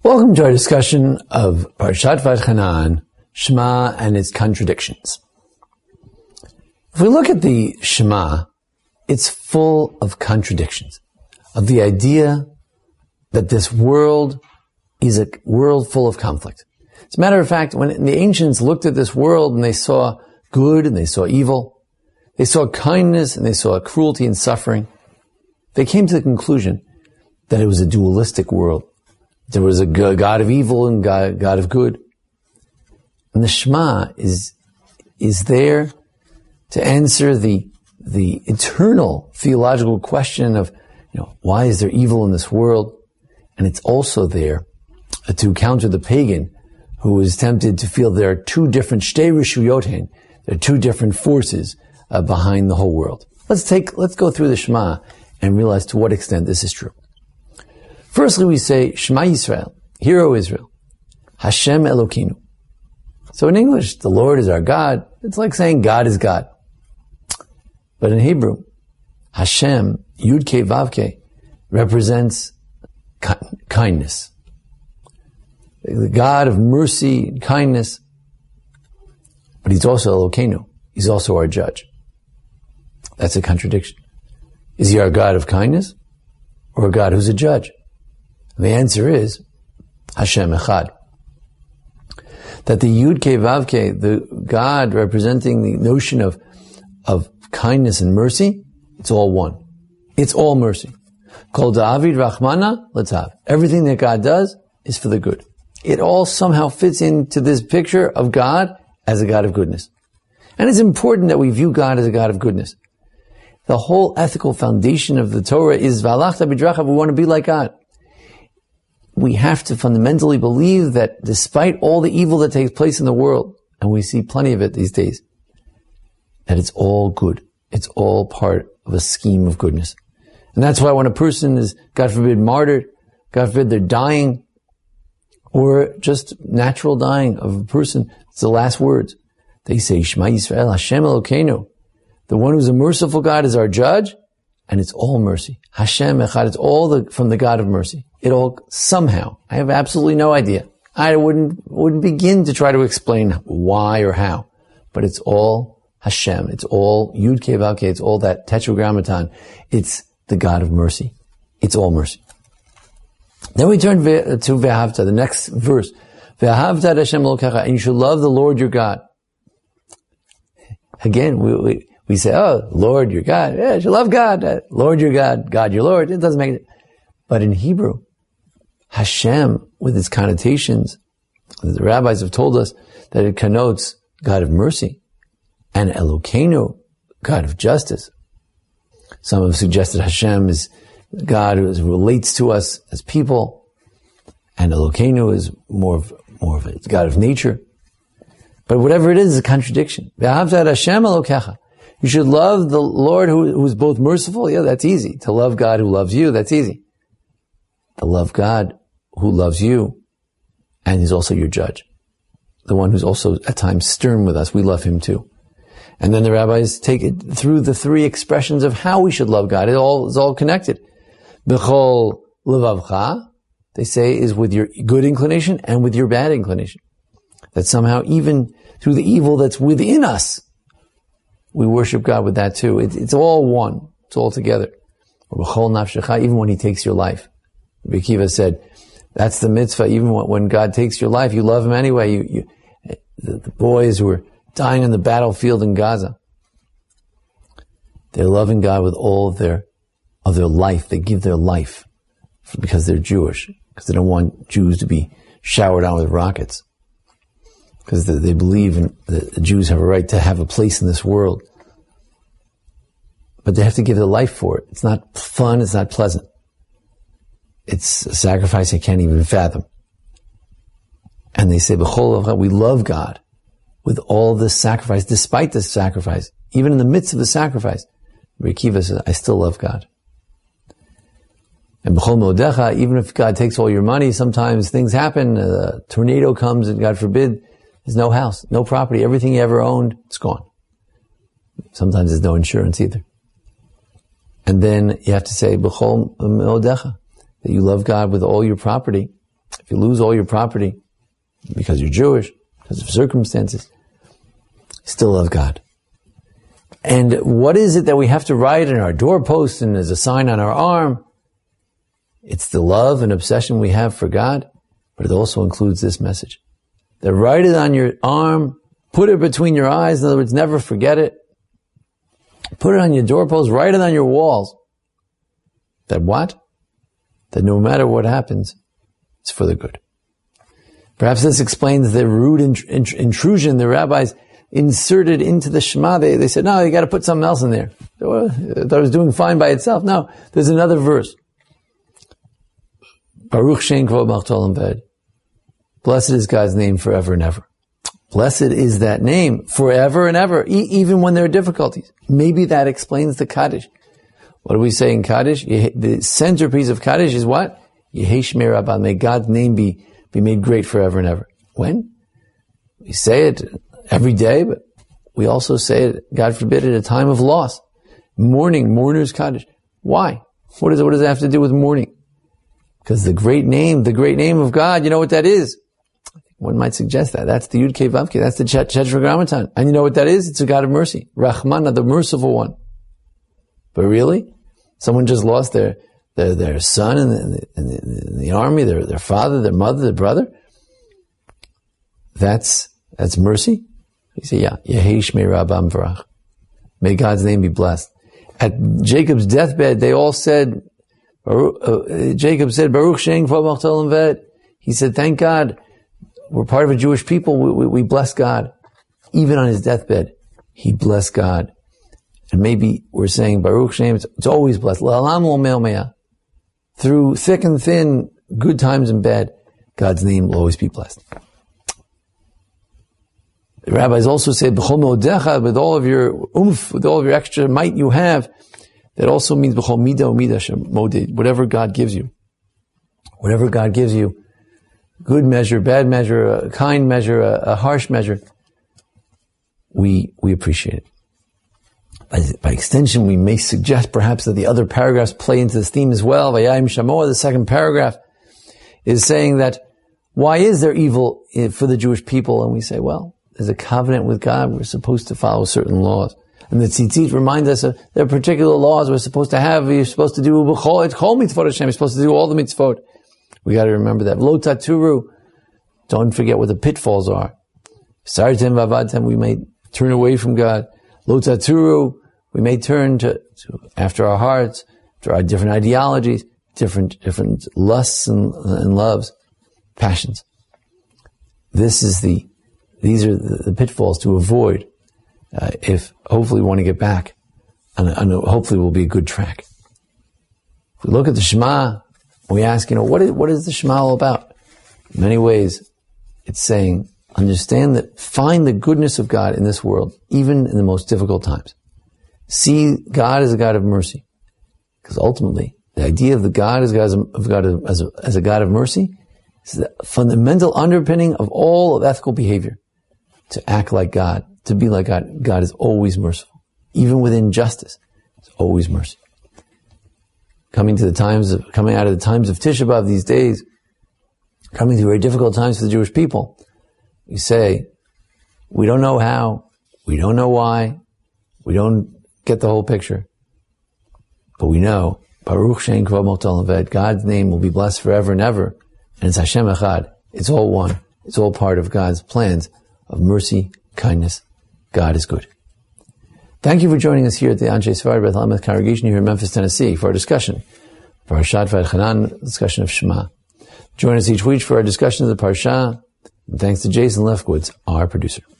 Welcome to our discussion of Parshat Vaychanan, Shema and its contradictions. If we look at the Shema, it's full of contradictions, of the idea that this world is a world full of conflict. As a matter of fact, when the ancients looked at this world and they saw good and they saw evil, they saw kindness and they saw cruelty and suffering, they came to the conclusion that it was a dualistic world. There was a God of evil and God of good. And the Shema is there to answer the eternal theological question of, why is there evil in this world? And it's also there to counter the pagan who is tempted to feel there are two different shtei rishuyoten, there are two different forces behind the whole world. Let's go through the Shema and realize to what extent this is true. Firstly, we say, Shema Yisrael, Hear, O Israel, Hashem Elokeinu. So in English, the Lord is our God. It's like saying God is God. But in Hebrew, Hashem, Yud-Kei Vav-Kei, represents kindness. The God of mercy and kindness. But He's also Elokeinu. He's also our judge. That's a contradiction. Is He our God of kindness or a God who's a judge? And the answer is Hashem Echad. That the Yud-Kei Vav-Kei, the God representing the notion of kindness and mercy, it's all one. It's all mercy. Kol da'avid rachmana l'tav. Everything that God does is for the good. It all somehow fits into this picture of God as a God of goodness. And it's important that we view God as a God of goodness. The whole ethical foundation of the Torah is v'alachta b'drachav, we want to be like God. We have to fundamentally believe that despite all the evil that takes place in the world, and we see plenty of it these days, that it's all good. It's all part of a scheme of goodness. And that's why when a person is, God forbid, martyred, God forbid they're dying, or just natural dying of a person, it's the last words. They say, Shema Yisrael, Hashem Elokeinu. The one who's a merciful God is our judge, and it's all mercy. Hashem Echad, it's all from the God of mercy. It all somehow, I have absolutely no idea. I wouldn't begin to try to explain why or how. But it's all Hashem. It's all Yud-Kei Vav-Kei. It's all that Tetragrammaton. It's the God of mercy. It's all mercy. Then we turn to Ve'ahavta, the next verse. Ve'ahavta et Hashem Elokecha, and you should love the Lord your God. Again, we say, oh, Lord your God. Yeah, you should love God. Lord your God. God your Lord. It doesn't make it. But in Hebrew, Hashem, with its connotations, the rabbis have told us that it connotes God of mercy, and Elokeinu, God of justice. Some have suggested Hashem is God who relates to us as people, and Elokeinu is more of a God of nature. But whatever it is a contradiction. Ve'ahavta et Hashem Elokecha. You should love the Lord who is both merciful. Yeah, that's easy. To love God who loves you, that's easy. To love God who loves you, and He's also your judge. The one who's also at times stern with us. We love Him too. And then the rabbis take it through the three expressions of how we should love God. It all is all connected. B'chol levavcha, they say, is with your good inclination and with your bad inclination. That somehow even through the evil that's within us, we worship God with that too. It's all one. It's all together. B'chol nafshecha, even when He takes your life. Rabbi Akiva said, that's the mitzvah. Even when God takes your life, you love Him anyway. The boys who were dying on the battlefield in Gaza, they're loving God with all of their life. They give their life because they're Jewish, because they don't want Jews to be showered on with rockets, because they believe the Jews have a right to have a place in this world. But they have to give their life for it. It's not fun. It's not pleasant. It's a sacrifice I can't even fathom. And they say, B'chol, we love God with all this sacrifice, despite this sacrifice, even in the midst of the sacrifice. Rabbi Akiva says, I still love God. And B'chol modecha, even if God takes all your money, sometimes things happen, a tornado comes and God forbid, there's no house, no property, everything you ever owned, it's gone. Sometimes there's no insurance either. And then you have to say, B'chol modecha, that you love God with all your property. if you lose all your property because you're Jewish, because of circumstances, you still love God. And what is it that we have to write in our doorpost and as a sign on our arm? It's the love and obsession we have for God, but it also includes this message. That write it on your arm, put it between your eyes, in other words, never forget it. Put it on your doorpost, write it on your walls. That what? That no matter what happens, it's for the good. Perhaps this explains the rude intrusion the rabbis inserted into the Shema. They said, no, you got to put something else in there. I thought it was doing fine by itself. No, there's another verse. Baruch Shein Kvod Malchut Olam V'ed. Blessed is God's name forever and ever. Blessed is that name forever and ever, even when there are difficulties. Maybe that explains the Kaddish. What do we say in Kaddish? The centerpiece of Kaddish is what? Yehei Shmei Rabbah. May God's name be made great forever and ever. When? We say it every day, but we also say it, God forbid, at a time of loss. Mourning, mourner's Kaddish. Why? What does it have to do with mourning? Because the great name of God, you know what that is? One might suggest that. That's the Yud Kei Vav Kei. That's the Tetragrammaton. And you know what that is? It's a God of mercy. Rahmana, the merciful one. But really? Someone just lost their son in the army, their father, their mother, their brother. That's mercy? You say, yeah. Yehei Shmei Rabbah V'rach. May God's name be blessed. At Jacob's deathbed, they all said, Jacob said, Baruch Shein Kvod Malchut Olam V'ed. He said, thank God, we're part of a Jewish people, we bless God. Even on his deathbed, he blessed God. And maybe we're saying, Baruch Shein, it's always blessed. La'alam lo me'ah. Through thick and thin, good times and bad, God's name will always be blessed. The rabbis also said, B'chol me'odecha, with all of your with all of your extra might you have. That also means B'chol midah u'midah shemoded, whatever God gives you. Whatever God gives you, good measure, bad measure, a kind measure, a harsh measure, we appreciate it. By extension, we may suggest perhaps that the other paragraphs play into this theme as well. Vayayim Shamoah, the second paragraph, is saying that why is there evil for the Jewish people? And we say, well, there's a covenant with God. We're supposed to follow certain laws. And the tzitzit reminds us of there are particular laws we're supposed to have. You're supposed to do b'chol mitzvot Hashem. You're supposed to do all the mitzvot. We got to remember that. Lo taturu. Don't forget what the pitfalls are. Sartem v'avadtem. We may turn away from God. Lo taturu. We may turn to after our hearts, to our different ideologies, different lusts and loves, passions. These are the pitfalls to avoid. If hopefully we want to get back, and hopefully we'll be a good track. If we look at the Shema, we ask, what is the Shema all about? In many ways, it's saying, understand that, find the goodness of God in this world, even in the most difficult times. See God as a God of mercy. Because ultimately, the idea of the God as a God of mercy is the fundamental underpinning of all of ethical behavior. To act like God, to be like God. God is always merciful. Even with injustice, it's always mercy. Coming out of the times of Tisha B'Av these days, coming through very difficult times for the Jewish people, we say, we don't know how, we don't know why, we don't get the whole picture, but we know, Baruch Shein Kvod Malchut Olam V'ed, God's name will be blessed forever and ever, and it's Hashem Echad. It's all one. It's all part of God's plans of mercy, kindness. God is good. Thank you for joining us here at the Anshe Sephardi Beth Lameth congregation here in Memphis, Tennessee, for our discussion, Parashat Vaychanan, discussion of Shema. Join us each week for our discussion of the Parsha, and thanks to Jason Lefkowitz, our producer.